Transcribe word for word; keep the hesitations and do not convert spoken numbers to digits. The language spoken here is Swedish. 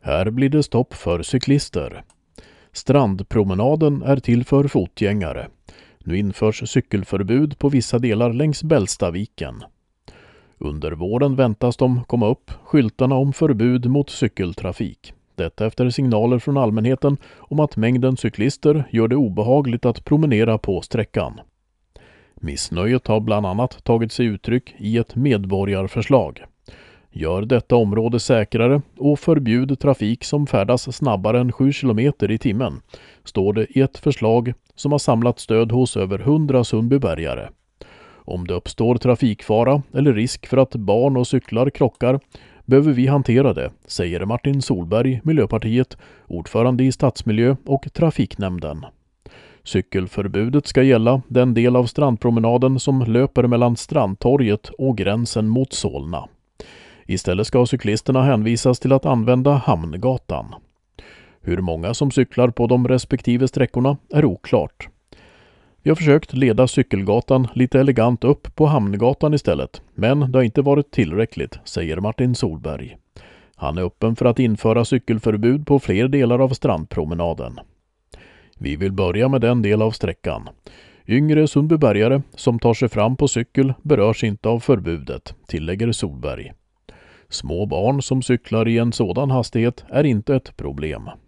Här blir det stopp för cyklister. Strandpromenaden är till för fotgängare. Nu införs cykelförbud på vissa delar längs Bällstaviken. Under våren väntas de komma upp skyltarna om förbud mot cykeltrafik. Detta efter signaler från allmänheten om att mängden cyklister gör det obehagligt att promenera på sträckan. Missnöjet har bland annat tagit sig uttryck i ett medborgarförslag. Gör detta område säkrare och förbjud trafik som färdas snabbare än sju kilometer i timmen, står det i ett förslag som har samlat stöd hos över hundra Sundbybergare. Om det uppstår trafikfara eller risk för att barn och cyklar krockar behöver vi hantera det, säger Martin Solberg, Miljöpartiet, ordförande i stadsmiljö- och trafiknämnden. Cykelförbudet ska gälla den del av strandpromenaden som löper mellan Strandtorget och gränsen mot Solna. Istället ska cyklisterna hänvisas till att använda Hamngatan. Hur många som cyklar på de respektive sträckorna är oklart. Vi har försökt leda cykelgatan lite elegant upp på Hamngatan istället, men det har inte varit tillräckligt, säger Martin Solberg. Han är öppen för att införa cykelförbud på fler delar av strandpromenaden. Vi vill börja med den del av sträckan. Yngre Sundbybergare som tar sig fram på cykel berörs inte av förbudet, tillägger Solberg. Små barn som cyklar i en sådan hastighet är inte ett problem.